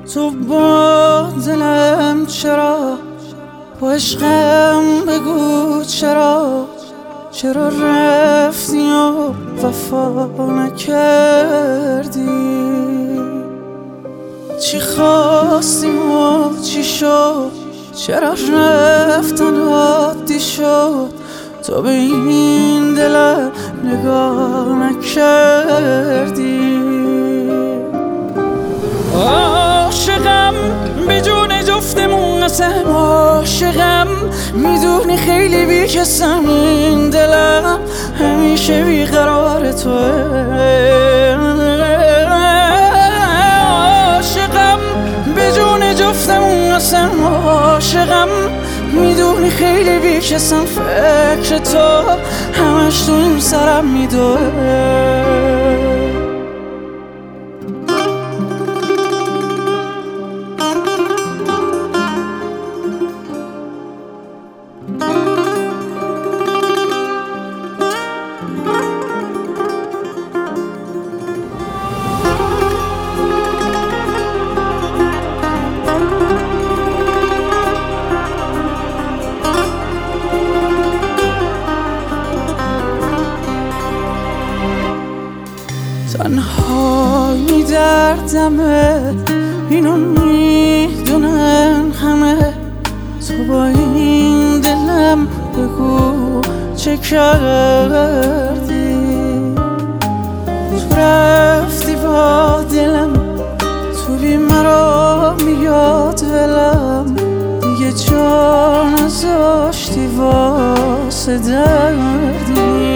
تو با دلم چرا، با عشقم بگو چرا رفتی و وفا نکردی؟ چی خواستیم و چی شد؟ چرا رفتن عادی شد؟ تو به این دلم نگاه نکردی. عاشقم به جون جفتمون قسم، عاشقم میدونی خیلی بیکسم، این دلم همیشه بیقرار توه. عاشقم به جون جفتمون قسم، عاشقم میدونی خیلی بیکسم، فکر تو همش تو این سرم میدوه. تنهایی دردمه، اینو میدونن همه، تو با این دلم بگو چه کردی؟ تو رفتی با دلم، تو بی مرا میاد دلم، دیگه جا نذاشتی واسه دردی.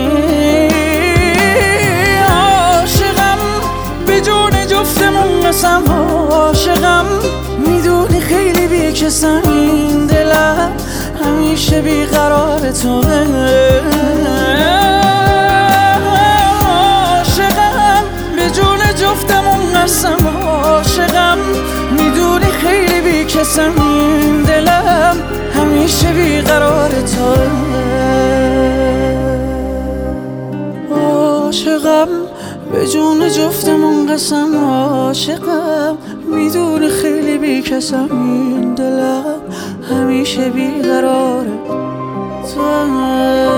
قسم عاشقم میدونی خیلی بیکسم، این دلم همیشه بیقرار توه. عاشقم به جون جفتمون قسم، عاشقم میدونی خیلی بیکسم، این دلم همیشه بیقرار توه. عاشقم به جون جفتمون قسم، عاشقم میدونی خیلی بیکسم، این دلم همیشه بیقراره تو.